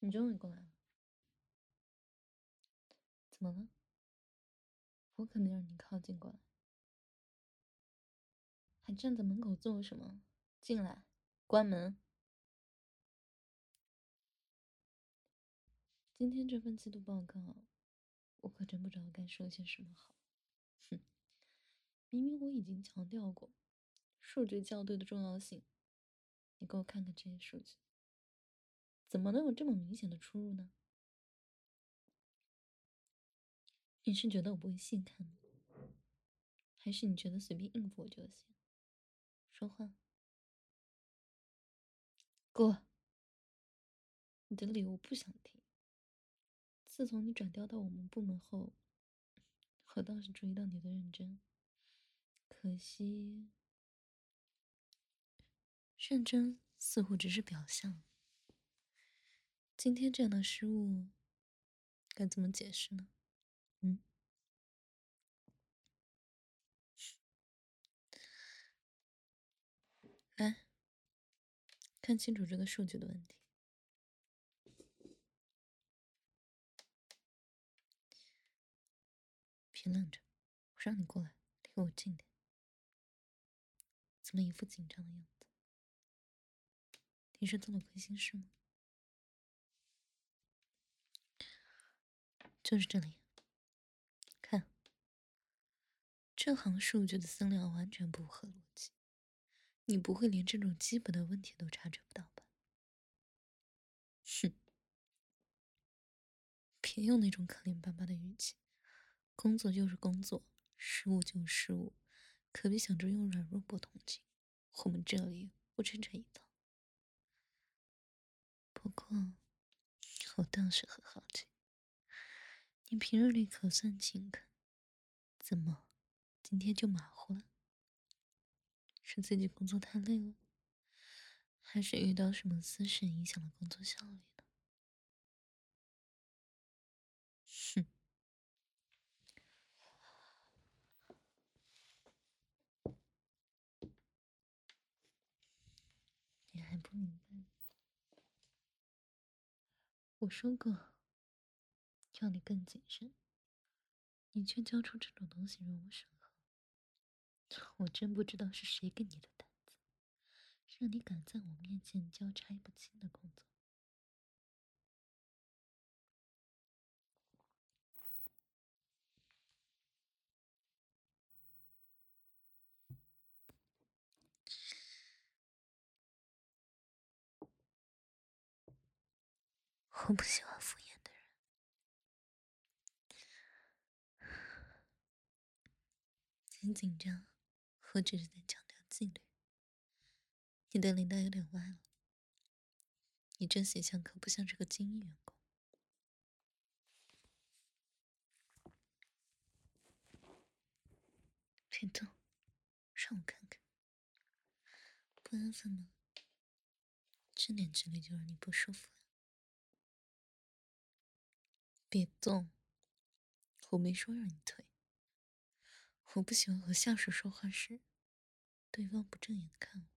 你终于过来了，怎么了？我可没让你靠近过来，还站在门口做什么？进来，关门。今天这份季度报告，我可真不知道该说些什么好。哼，明明我已经强调过数据校对的重要性，你给我看看这些数据，怎么能有这么明显的出入呢？你是觉得我不会细看吗？还是你觉得随便应付我就行？说话，哥，你的理由我不想听。自从你转调到我们部门后，我倒是注意到你的认真，可惜认真似乎只是表象。今天这样的失误该怎么解释呢？嗯，来看清楚这个数据的问题。别愣着，我让你过来，离我近点。怎么一副紧张的样子？你是做了亏心事吗？就是这里，看，这行数据的增量完全不合逻辑。你不会连这种基本的问题都察觉不到吧？哼，别用那种可怜巴巴的语气。工作就是工作，失误就是失误，可别想着用软弱博同情。我们这里不吃这一套。不过，我倒是很好奇，你平日里可算勤恳，怎么今天就马虎了？是自己工作太累了，还是遇到什么私事影响了工作效率呢？哼，你还不明白？我说过，要你更谨慎，你却交出这种东西让我审核，我真不知道是谁给你的胆子，让你敢在我面前交差不清的工作。我不喜欢敷衍的人。很紧张，我只是在强调纪律。你的领带有点歪了，你这形象可不像是个精英员工。别动，让我看看。不安分吗？这点距离就让你不舒服了。别动，我没说让你退。我不喜欢和下属说话时，对方不正眼看我。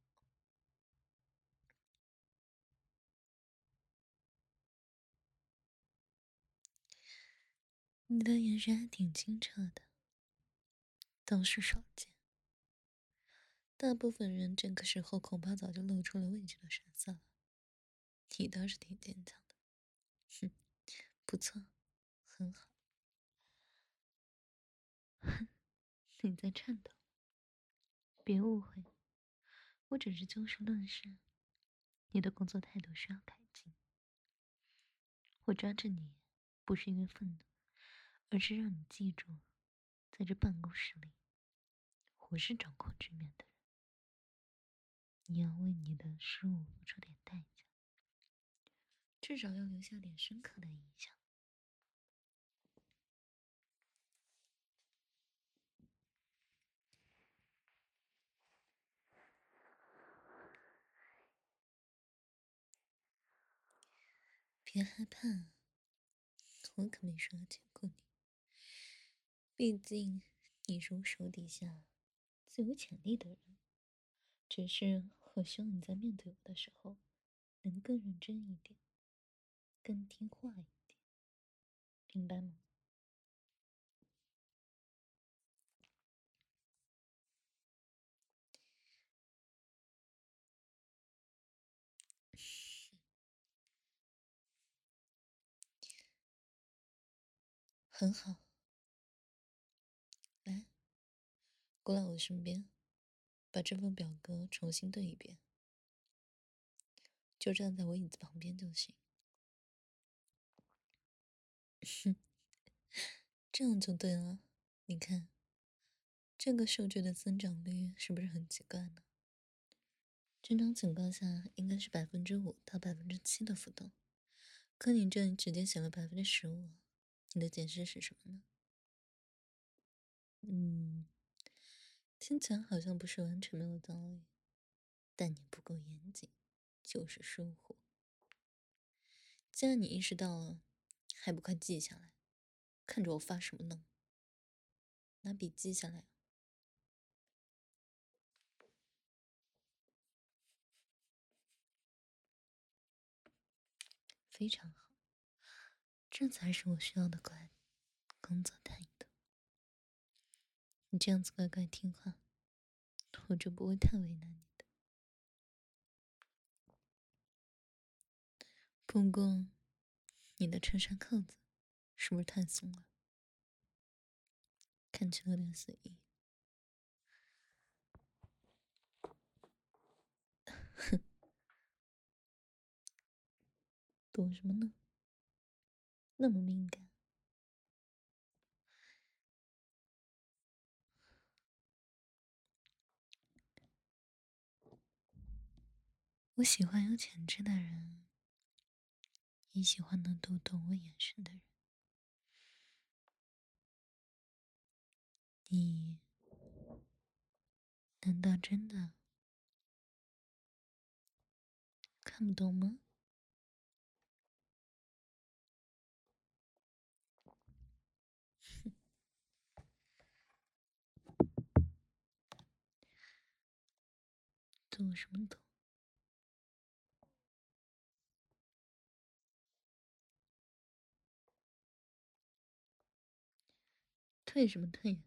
你的眼神还挺清澈的，倒是少见。大部分人这个时候恐怕早就露出了畏惧的神色了，你倒是挺坚强的。哼，不错，很好。哼，你在颤抖，别误会，我只是就事论事。你的工作态度需要改进。我抓着你，不是因为愤怒，而是让你记住，在这办公室里，我是掌控局面的人。你要为你的失误付出点代价，至少要留下点深刻的印象。别害怕，我可没说要解雇你。毕竟你是我手底下最有潜力的人，只是我希望你在面对我的时候能更认真一点。 更听话一点，明白吗？很好，来，过来我身边，把这份表格重新对一遍，就站在我椅子旁边就行。这样就对了。你看，这个数据的增长率是不是很奇怪呢？正常情况下应该是5%到7%的浮动，可你这里直接写了15%，你的解释是什么呢？听起来好像不是完全没有道理，但你不够严谨，就是疏忽。既然你意识到了，还不快记下来？看着我发什么呢？拿笔记下来。非常好，这才是我需要的乖工作态度。你这样子乖乖听话，我就不会太为难你的。不过，你的衬衫扣子是不是太松了？看起来有点随意。躲什么呢？那么敏感。我喜欢有潜质的人，也喜欢能读懂我眼神的人。你难道真的看不懂吗？懂什么懂？退什么退？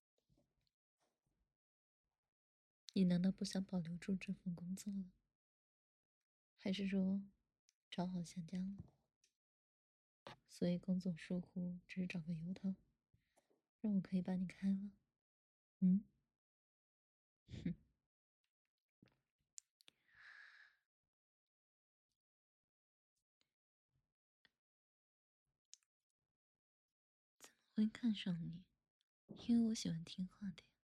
你难道不想保留住这份工作了？还是说找好下家了？所以工作疏忽只是找个由头，让我可以把你开了？嗯？哼，会看上你，因为我喜欢听话的呀。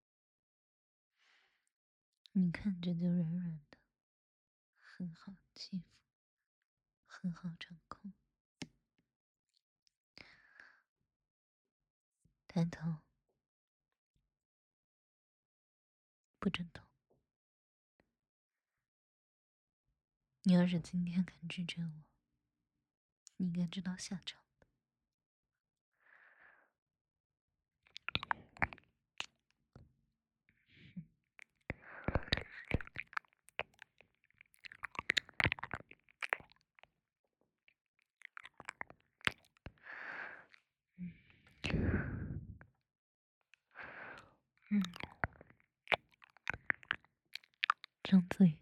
你看着就软软的，很好欺负，很好掌控。抬头，不准动。你要是今天敢拒绝我，你应该知道下场的。嗯，张嘴。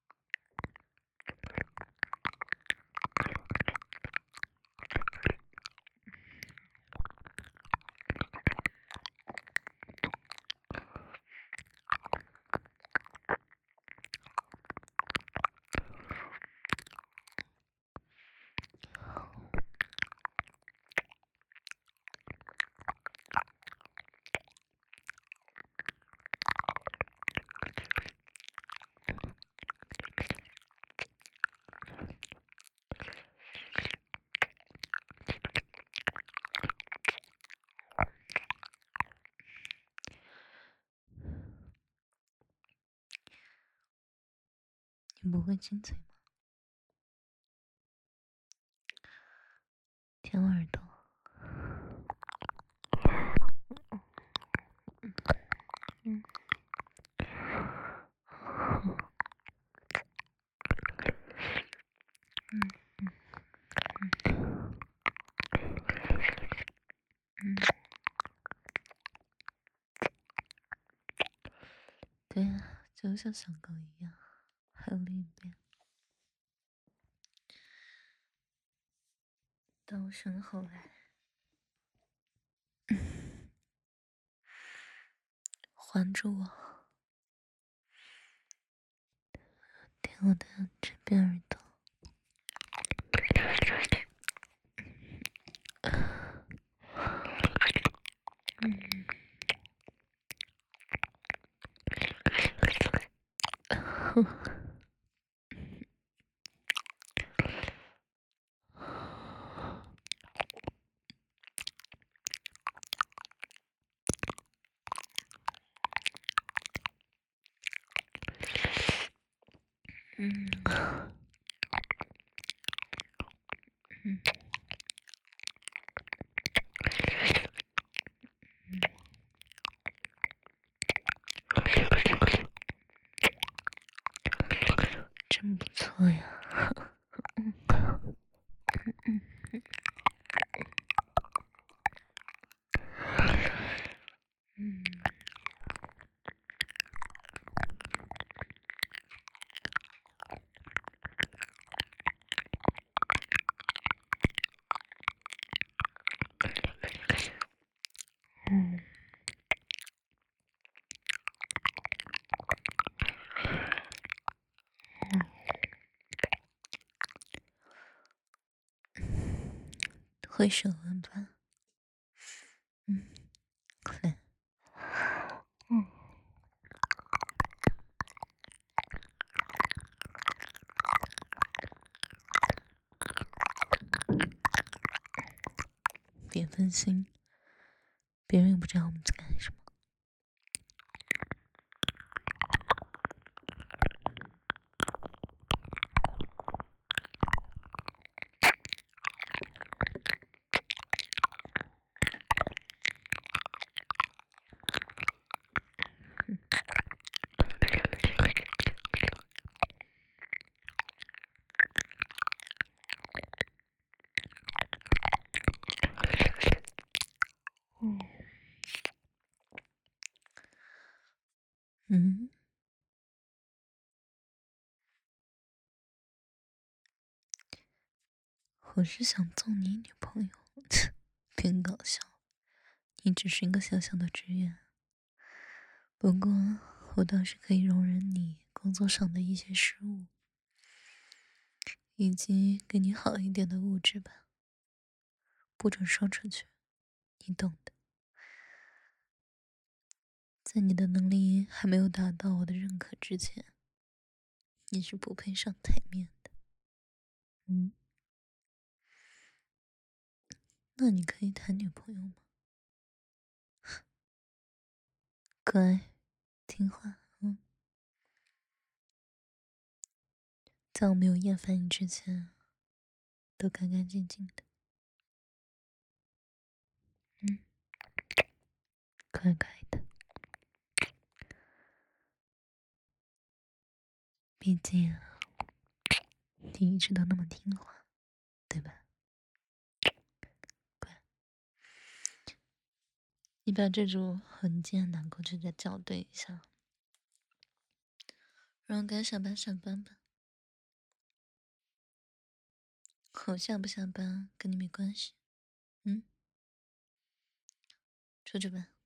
你不会亲嘴吗？舔我耳朵。嗯。 像小狗一样。还有另一边，到我身后来，环住我，舔我的这边耳朵。真不错呀。会手腕吧？来，别分心，别人也不知道我们在干什么。我是想做你女朋友，真搞笑。你只是一个小小的职员，不过我倒是可以容忍你工作上的一些失误，以及给你好一点的物质吧。不准说出去，你懂的。在你的能力还没有达到我的认可之前，你是不配上台面的。那你可以谈女朋友吗？乖，听话，在我没有厌烦你之前，都干干净净的。乖乖的。毕竟你一直都那么听话，对吧？乖，你把这组文件拿过去再校对一下，然后该下班上班吧。我下不下班跟你没关系。出去吧。